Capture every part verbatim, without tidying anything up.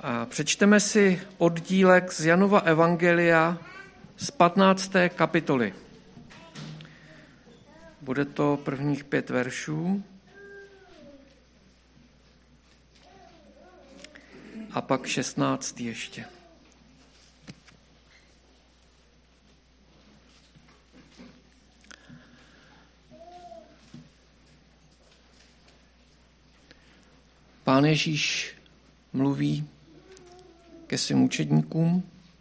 A přečteme si oddílek z Janova evangelia z patnácté kapitoly. Bude to prvních pět veršů. A pak šestnáct ještě. Pán Ježíš mluví ke svým učedníkům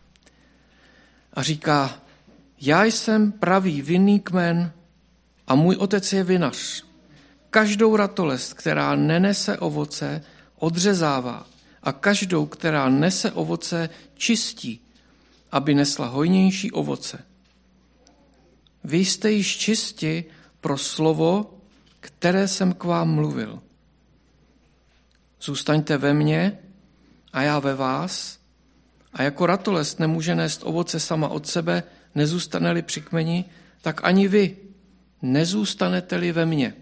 a říká: já jsem pravý vinný kmen a můj otec je vinař. Každou ratolest, která nenese ovoce, odřezává a každou, která nese ovoce, čistí, aby nesla hojnější ovoce. Vy jste již čisti pro slovo, které jsem k vám mluvil. Zůstaňte ve mně a já ve vás. A jako ratolest nemůže nést ovoce sama od sebe, nezůstane-li při kmeni, tak ani vy nezůstanete-li ve mně.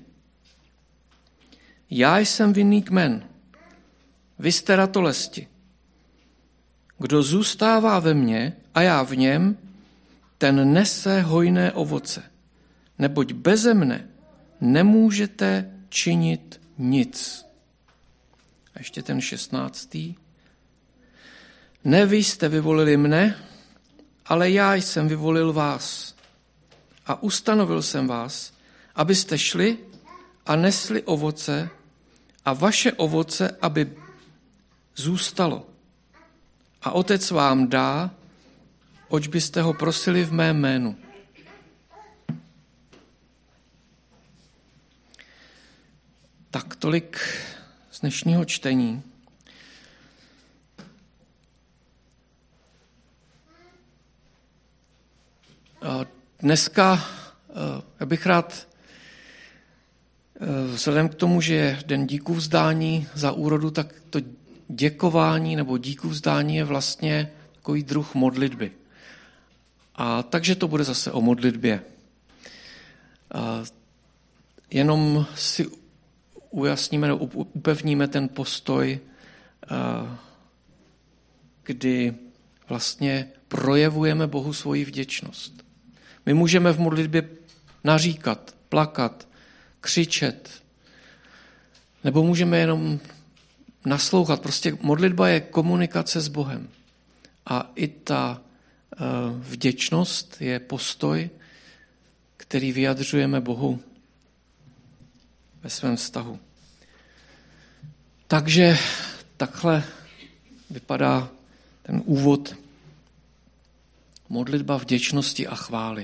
Já jsem vinný kmen, vy jste ratolesti. Kdo zůstává ve mně a já v něm, ten nese hojné ovoce. Neboť beze mne nemůžete činit nic. A ještě ten šestnáctý. Ne vy jste vyvolili mne, ale já jsem vyvolil vás. A ustanovil jsem vás, abyste šli a nesli ovoce a vaše ovoce, aby zůstalo. A otec vám dá, oč byste ho prosili v mém jménu. Tak tolik z dnešního čtení. Dneska já bych rád, vzhledem k tomu, že je den díků vzdání za úrodu, tak to děkování nebo díků vzdání je vlastně takový druh modlitby. A takže to bude zase o modlitbě. A jenom si ujasníme nebo upevníme ten postoj, kdy vlastně projevujeme Bohu svoji vděčnost. My můžeme v modlitbě naříkat, plakat, křičet, nebo můžeme jenom naslouchat. Prostě modlitba je komunikace s Bohem. A i ta vděčnost je postoj, který vyjadřujeme Bohu ve svém vztahu. Takže takhle vypadá ten úvod, modlitba vděčnosti a chvály.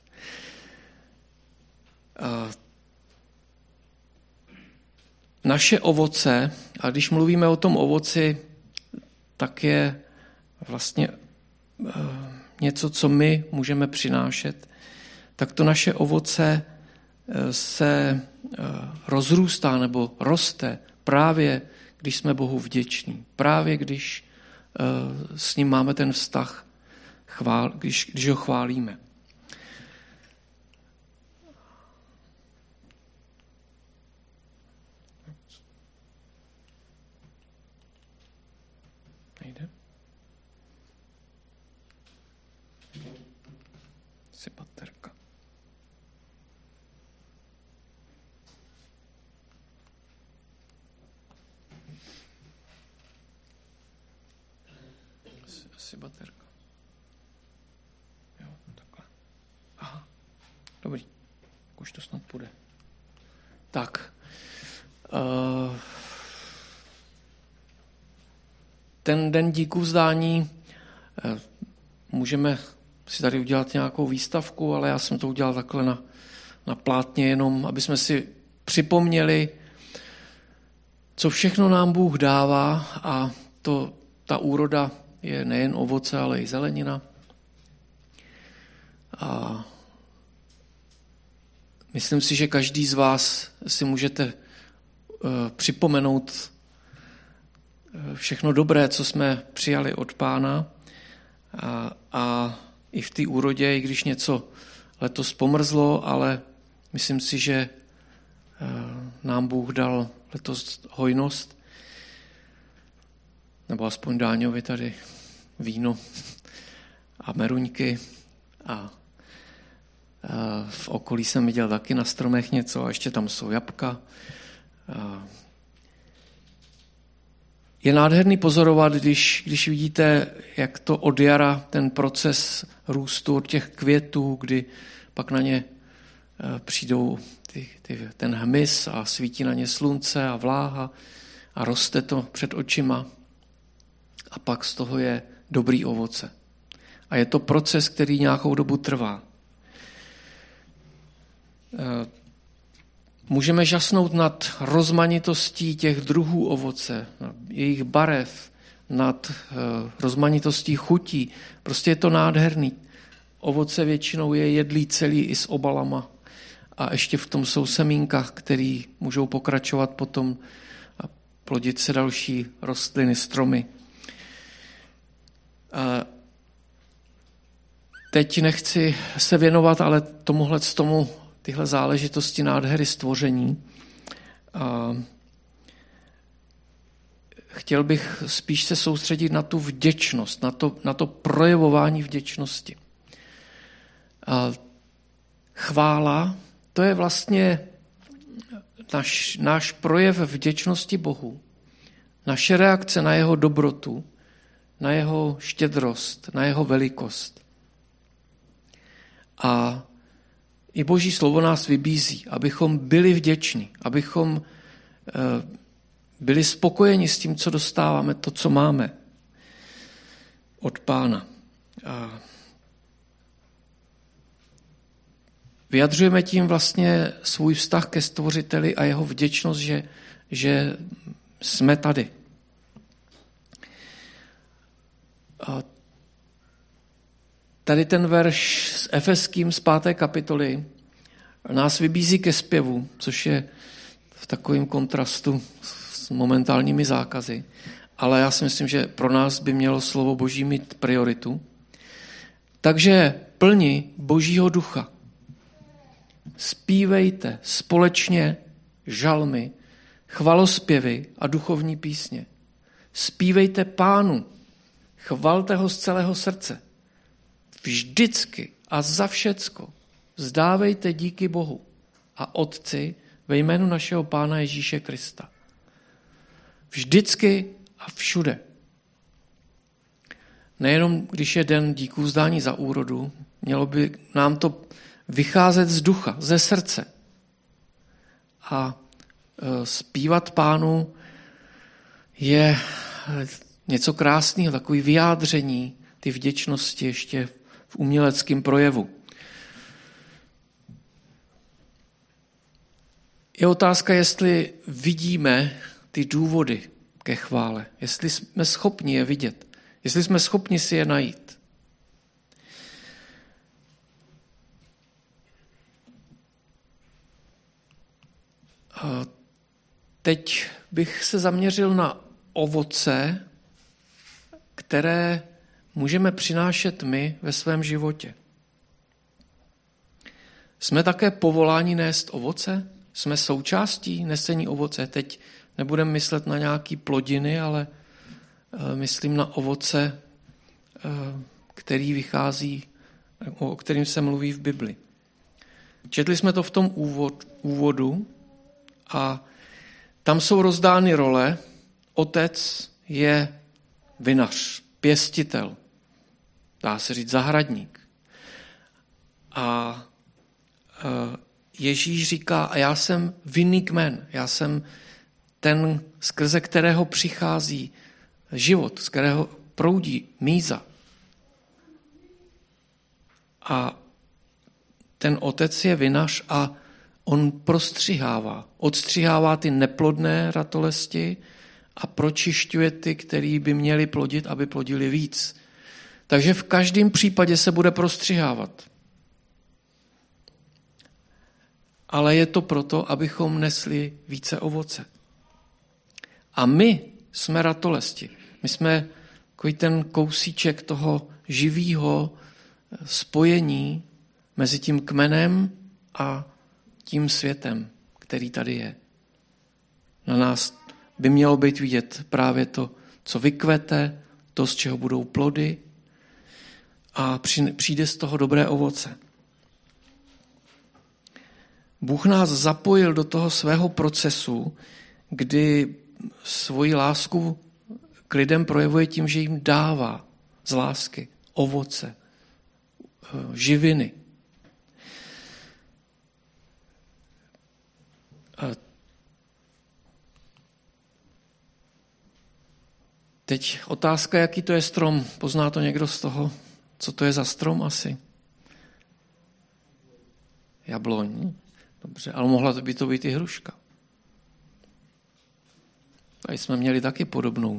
Naše ovoce, a když mluvíme o tom ovoci, tak je vlastně něco, co my můžeme přinášet, tak to naše ovoce se rozrůstá nebo roste právě, když jsme Bohu vděční. Právě, když s ním máme ten vztah, chvál, když, když ho chválíme. Nejde? Si baterka. Asi baterka. Jo, takhle. Aha, dobrý. Už to snad půjde. Tak. Uh, ten den díků vzdání uh, můžeme si tady udělat nějakou výstavku, ale já jsem to udělal takhle na, na plátně, jenom aby jsme si připomněli, co všechno nám Bůh dává, a to, ta úroda je nejen ovoce, ale i zelenina. A myslím si, že každý z vás si můžete uh, připomenout všechno dobré, co jsme přijali od Pána, a, a i v té úrodě, i když něco letos pomrzlo, ale myslím si, že nám Bůh dal letos hojnost. nebo aspoň Dáňovi tady víno a meruňky a, a v okolí jsem viděl taky na stromech něco a ještě tam jsou jabka. A je nádherný pozorovat, když, když vidíte, jak to od jara, ten proces růstu od těch květů, kdy pak na ně přijdou ty, ty, ten hmyz a svítí na ně slunce a vláha a roste to před očima a pak z toho je dobrý ovoce. A je to proces, který nějakou dobu trvá. Můžeme žasnout nad rozmanitostí těch druhů ovoce, jejich barev, nad rozmanitostí chutí. Prostě je to nádherný. Ovoce většinou je jedlý celý i s obalama. A ještě v tom jsou semínka, které můžou pokračovat potom a plodit se další rostliny, stromy. A teď nechci se věnovat ale tomuhle z tomu, tyhle záležitosti nádhery stvoření. A chtěl bych spíš se soustředit na tu vděčnost, na to, na to projevování vděčnosti. A chvála, to je vlastně náš, náš projev vděčnosti Bohu, naše reakce na jeho dobrotu, na jeho štědrost, na jeho velikost. A i Boží slovo nás vybízí, abychom byli vděční, abychom byli spokojeni s tím, co dostáváme, to, co máme od Pána. A vyjadřujeme tím vlastně svůj vztah ke Stvořiteli a jeho vděčnost, že, že jsme tady. A tady ten verš s Efeským z páté kapitoly nás vybízí ke zpěvu, což je v takovém kontrastu s momentálními zákazy. Ale já si myslím, že pro nás by mělo slovo Boží mít prioritu. Takže plni Božího ducha. Zpívejte společně žalmy, chvalospěvy a duchovní písně. Zpívejte Pánu, chvalte ho z celého srdce. Vždycky a za všecko vzdávejte díky Bohu a Otci ve jménu našeho Pána Ježíše Krista. Vždycky a všude. Nejenom když je den díků vzdání za úrodu, mělo by nám to vycházet z ducha, ze srdce. A zpívat Pánu je něco krásného, takový vyjádření ty vděčnosti ještě v uměleckém projevu. Je otázka, jestli vidíme ty důvody ke chvále, jestli jsme schopni je vidět, jestli jsme schopni si je najít. A teď bych se zaměřil na ovoce, které můžeme přinášet my ve svém životě. Jsme také povoláni nést ovoce? Jsme součástí nesení ovoce? Teď nebudeme myslet na nějaké plodiny, ale myslím na ovoce, který vychází, o kterým se mluví v Bibli. Četli jsme to v tom úvod, úvodu a tam jsou rozdány role. Otec je vinař, pěstitel, dá se říct zahradník. A Ježíš říká, a já jsem vinný kmen, já jsem ten, skrze kterého přichází život, z kterého proudí míza. A ten otec je vinař a on prostřihává, odstřihává ty neplodné ratolesti a pročišťuje ty, který by měli plodit, aby plodili víc. Takže v každém případě se bude prostřihávat. Ale je to proto, abychom nesli více ovoce. A my jsme ratolesti. My jsme takový ten kousíček toho živého spojení mezi tím kmenem a tím světem, který tady je. Na nás by mělo být vidět právě to, co vykvete, to, z čeho budou plody a přijde z toho dobré ovoce. Bůh nás zapojil do toho svého procesu, kdy svoji lásku k lidem projevuje tím, že jim dává z lásky ovoce, živiny. Teď otázka, jaký to je strom. Pozná to někdo z toho, co to je za strom asi? Jabloň. Dobře, ale mohla by to být i hruška. Tady jsme měli taky podobnou.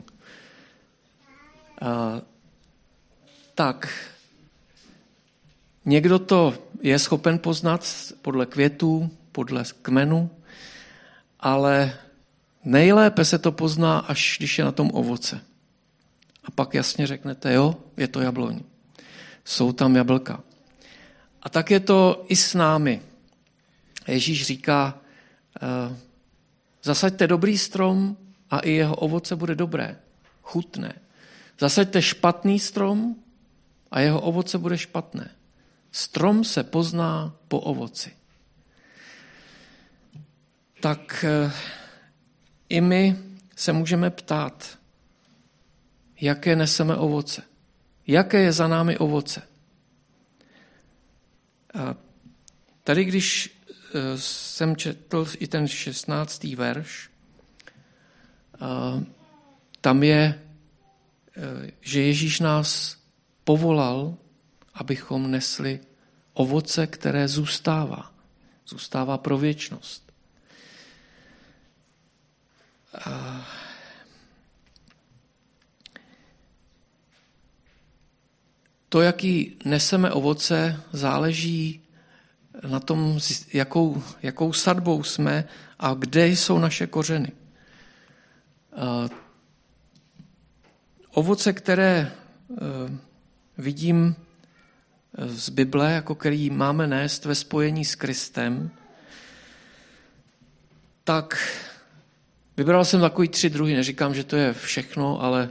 A, tak, někdo to je schopen poznat podle květů, podle kmenu, ale nejlépe se to pozná, až když je na tom ovoce. A pak jasně řeknete, jo, je to jabloň. Jsou tam jablka. A tak je to i s námi. Ježíš říká, zasaďte dobrý strom a i jeho ovoce bude dobré, chutné. Zasaďte špatný strom a jeho ovoce bude špatné. Strom se pozná po ovoci. Tak i my se můžeme ptát, jaké neseme ovoce. Jaké je za námi ovoce. A tady, když jsem četl i ten šestnáctý verš, tam je, že Ježíš nás povolal, abychom nesli ovoce, které zůstává. Zůstává pro věčnost. To, jaký neseme ovoce, záleží na tom, jakou, jakou sadbou jsme a kde jsou naše kořeny. Ovoce, které vidím z Bible, jako který máme nést ve spojení s Kristem, tak vybral jsem takový tři druhy. Neříkám, že to je všechno, ale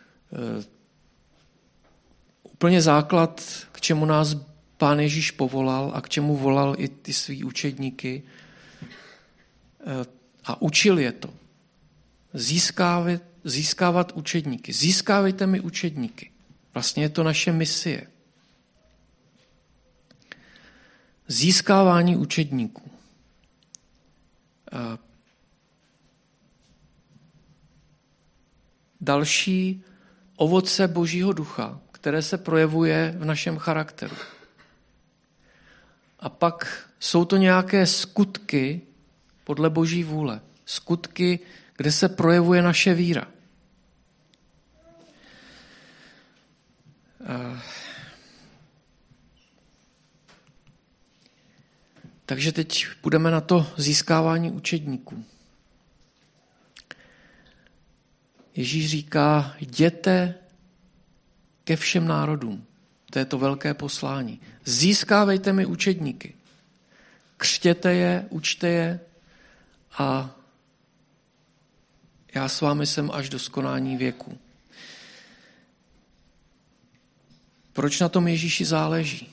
úplně základ, k čemu nás Pán Ježíš povolal a k čemu volal i ty svý učedníky a učil je to. Získávat, získávat učedníky. Získávejte mi učedníky. Vlastně je to naše misie. Získávání učedníků. Další ovoce Božího ducha, které se projevuje v našem charakteru. A pak jsou to nějaké skutky podle Boží vůle. Skutky, kde se projevuje naše víra. Takže teď půjdeme na to získávání učedníků. Ježíš říká, jděte ke všem národům. To je to velké poslání. Získávejte mi učedníky. Křtěte je, učte je a já s vámi jsem až do skonání věku. Proč na tom Ježíši záleží?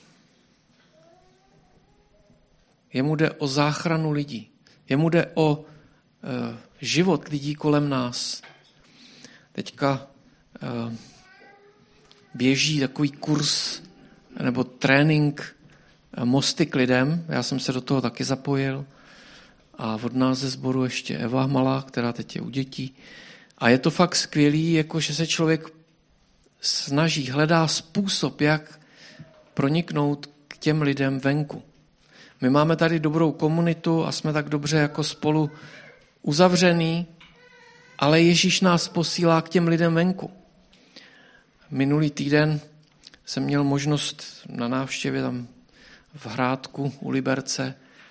Jemu jde o záchranu lidí. Jemu jde o e, život lidí kolem nás. Teďka e, běží takový kurz nebo trénink Mosty k lidem. Já jsem se do toho taky zapojil. A od nás ze sboru ještě Eva malá, která teď je u dětí. A je to fakt skvělý, jako že se člověk snaží, hledá způsob, jak proniknout k těm lidem venku. My máme tady dobrou komunitu a jsme tak dobře jako spolu uzavřený, ale Ježíš nás posílá k těm lidem venku. Minulý týden jsem měl možnost na návštěvě tam v Hrádku u Liberce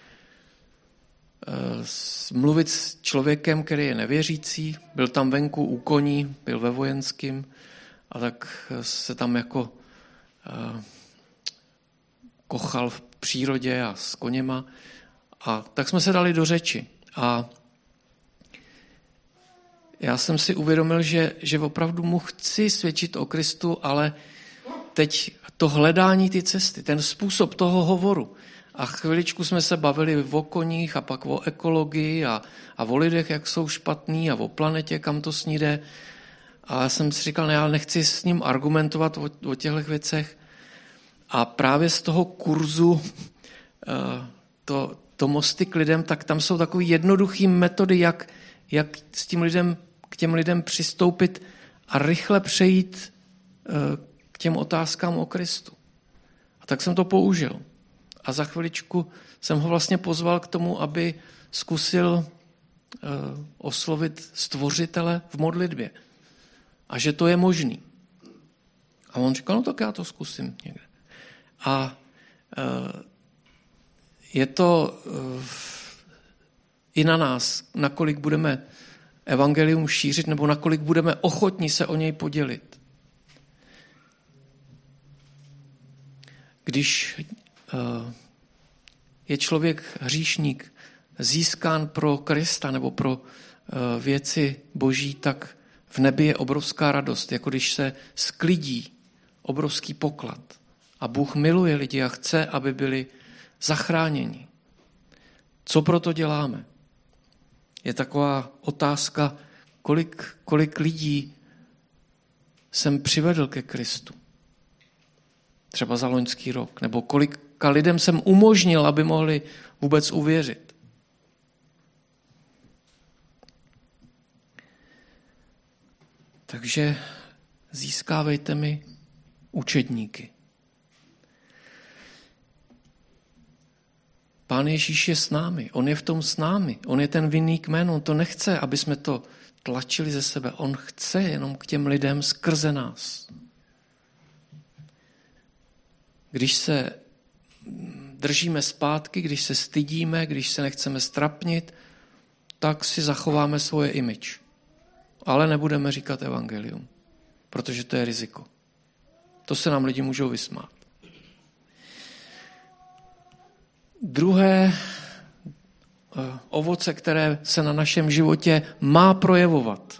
mluvit s člověkem, který je nevěřící, byl tam venku u koní, byl ve vojenským a tak se tam jako kochal v přírodě a s koněma. A tak jsme se dali do řeči. A já jsem si uvědomil, že, že opravdu mu chci svědčit o Kristu, ale teď to hledání ty cesty, ten způsob toho hovoru. A chviličku jsme se bavili o koních a pak o ekologii a, a o lidech, jak jsou špatní a o planetě, kam to sníde. A já jsem si říkal, ne, já nechci s ním argumentovat o, o těchto věcech. A právě z toho kurzu to, to Mosty k lidem, tak tam jsou takový jednoduchý metody, jak, jak s tím lidem, k těm lidem přistoupit a rychle přejít k těm otázkám o Kristu. A tak jsem to použil. A za chviličku jsem ho vlastně pozval k tomu, aby zkusil uh, oslovit Stvořitele v modlitbě. A že to je možný. A on říkal, no tak já to zkusím někde. A uh, je to uh, i na nás, nakolik budeme evangelium šířit, nebo nakolik budeme ochotní se o něj podělit. Když je člověk hříšník získán pro Krista nebo pro věci boží, tak v nebi je obrovská radost, jako když se sklidí obrovský poklad. A Bůh miluje lidi a chce, aby byli zachráněni. Co proto děláme? Je taková otázka, kolik, kolik lidí jsem přivedl ke Kristu. Třeba za loňský rok, nebo kolika lidem jsem umožnil, aby mohli vůbec uvěřit. Takže získávejte mi učedníky. Pán Ježíš je s námi, on je v tom s námi, on je ten vinný kmen, on to nechce, aby jsme to tlačili ze sebe, on chce jenom k těm lidem skrze nás. Když se držíme zpátky, když se stydíme, když se nechceme strapnit, tak si zachováme svoje image. Ale nebudeme říkat evangelium, protože to je riziko. To se nám lidi můžou vysmát. Druhé ovoce, které se na našem životě má projevovat,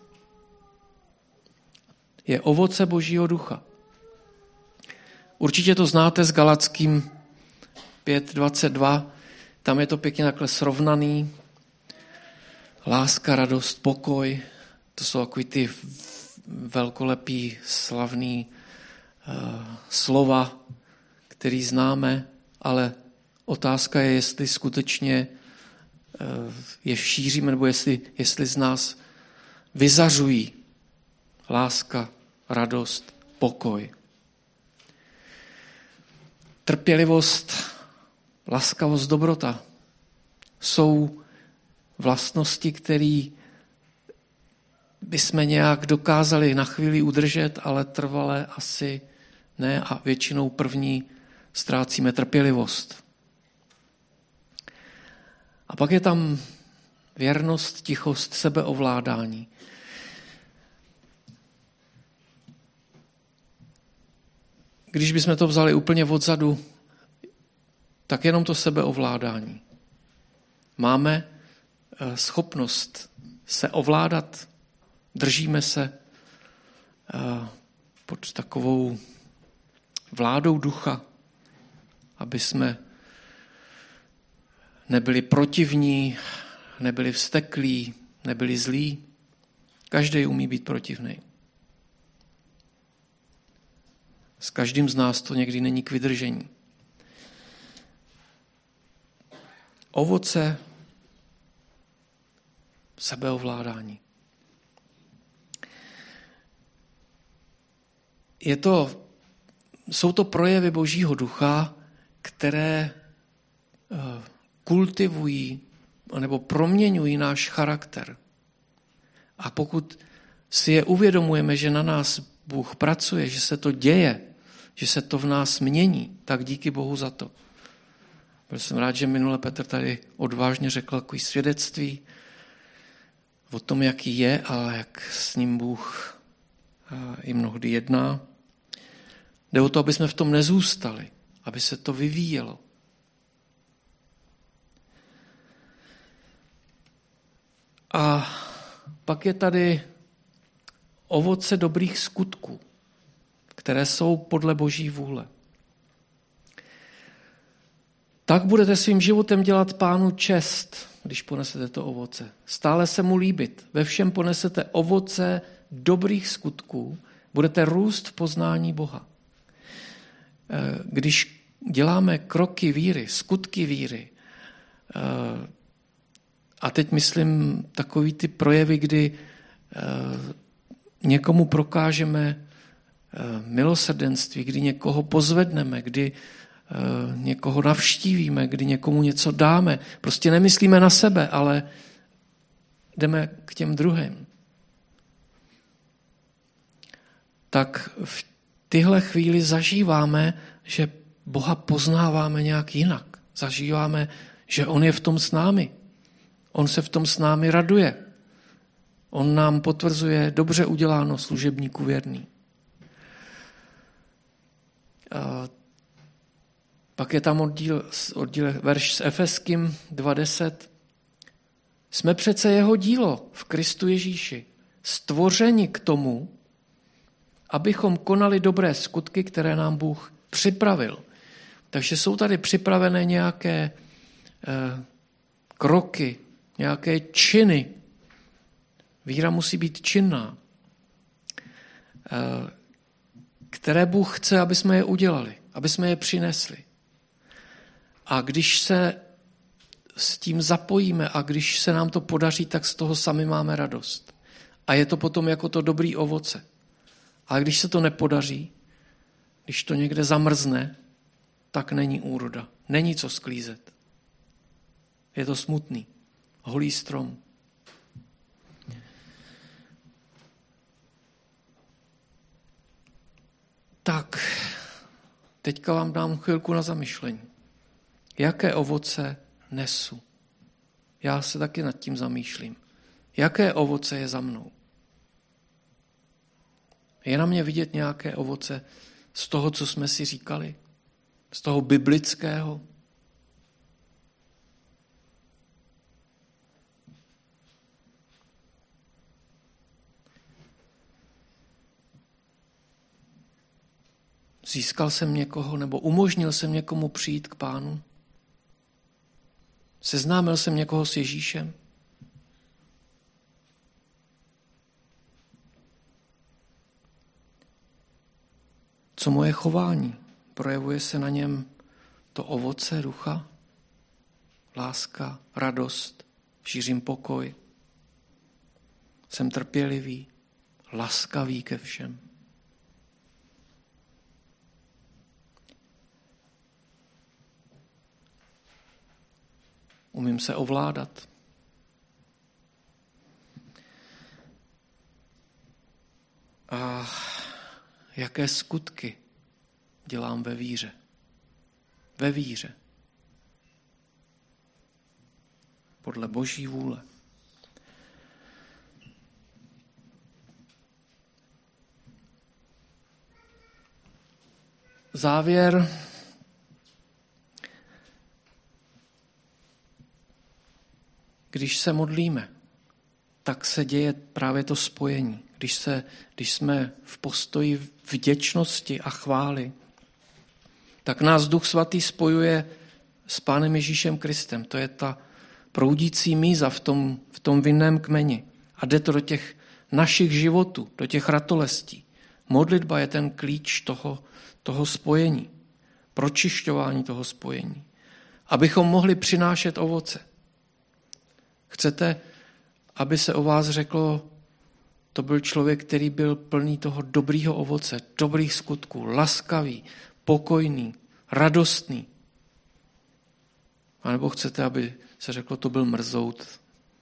je ovoce Božího ducha. Určitě to znáte s Galackým pět dvacet dva, tam je to pěkně takhle srovnaný. Láska, radost, pokoj, to jsou takový ty velkolepý, slavný uh, slova, který známe, ale otázka je, jestli skutečně uh, je šíříme, nebo jestli, jestli z nás vyzařují láska, radost, pokoj. Trpělivost, laskavost, dobrota jsou vlastnosti, které bychom nějak dokázali na chvíli udržet, ale trvale asi ne a většinou první ztrácíme trpělivost. A pak je tam věrnost, tichost, sebeovládání. Když bychom to vzali úplně odzadu, tak jenom to sebeovládání. Máme schopnost se ovládat, držíme se pod takovou vládou ducha, aby jsme nebyli protivní, nebyli vzteklí, nebyli zlí. Každý umí být protivný. S každým z nás to někdy není k vydržení. Ovoce sebeovládání. Je to, jsou to projevy Božího ducha, které kultivují nebo proměňují náš charakter. A pokud si je uvědomujeme, že na nás Bůh pracuje, že se to děje, že se to v nás mění, tak díky Bohu za to. Byl jsem rád, že minule Petr tady odvážně řekl takový svědectví o tom, jaký je a jak s ním Bůh i mnohdy jedná. Jde o to, aby jsme v tom nezůstali, aby se to vyvíjelo. A pak je tady ovoce dobrých skutků, které jsou podle Boží vůle. Tak budete svým životem dělat Pánu čest, když ponesete to ovoce. Stále se mu líbit. Ve všem ponesete ovoce dobrých skutků, budete růst v poznání Boha. Když děláme kroky víry, skutky víry, a teď myslím takový ty projevy, kdy někomu prokážeme milosrdenství, kdy někoho pozvedneme, kdy někoho navštívíme, kdy někomu něco dáme. Prostě nemyslíme na sebe, ale jdeme k těm druhým. Tak v tyhle chvíli zažíváme, že Boha poznáváme nějak jinak. Zažíváme, že on je v tom s námi. On se v tom s námi raduje. On nám potvrzuje, dobře uděláno, služebníku věrný. A pak je tam oddíl, oddíl verš s Efeským dva deset. Jsme přece jeho dílo v Kristu Ježíši, stvořeni k tomu, abychom konali dobré skutky, které nám Bůh připravil. Takže jsou tady připravené nějaké eh, kroky, nějaké činy. Víra musí být činná, eh, které Bůh chce, aby jsme je udělali, aby jsme je přinesli. A když se s tím zapojíme a když se nám to podaří, tak z toho sami máme radost. A je to potom jako to dobrý ovoce. Ale když se to nepodaří, když to někde zamrzne, tak není úroda. Není co sklízet. Je to smutný. Holý strom. Tak, teďka vám dám chvilku na zamyšlení. Jaké ovoce nesu? Já se taky nad tím zamýšlím. Jaké ovoce je za mnou? Je na mě vidět nějaké ovoce z toho, co jsme si říkali? Z toho biblického? Získal jsem někoho nebo umožnil jsem někomu přijít k Pánu? Seznámil jsem někoho s Ježíšem? Co moje chování? Projevuje se na něm to ovoce ducha? Láska, radost, šířím pokoj. Jsem trpělivý, laskavý ke všem. Umím se ovládat. A jaké skutky dělám ve víře? Ve víře. Podle Boží vůle. Závěr. Když se modlíme, tak se děje právě to spojení. Když, se, když jsme v postoji vděčnosti a chvály, tak nás Duch Svatý spojuje s Pánem Ježíšem Kristem. To je ta proudící míza v tom, v tom vinném kmeni. A jde to do těch našich životů, do těch ratolestí. Modlitba je ten klíč toho, toho spojení, pročišťování toho spojení. Abychom mohli přinášet ovoce. Chcete, aby se o vás řeklo, to byl člověk, který byl plný toho dobrýho ovoce, dobrých skutků, laskavý, pokojný, radostný. A nebo chcete, aby se řeklo, to byl mrzout.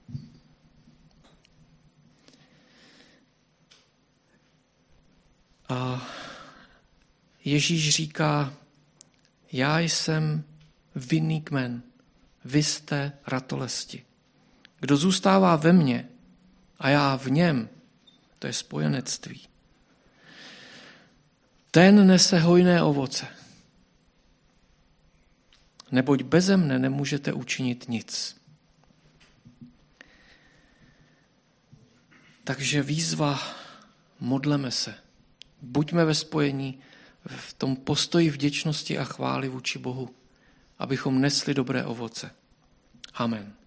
A Ježíš říká, já jsem vinný kmen, vy jste ratolesti. Kdo zůstává ve mně a já v něm, to je spojenectví. Ten nese hojné ovoce. Neboť beze mne nemůžete učinit nic. Takže výzva, modleme se. Buďme ve spojení v tom postoji vděčnosti a chvály vůči Bohu, abychom nesli dobré ovoce. Amen.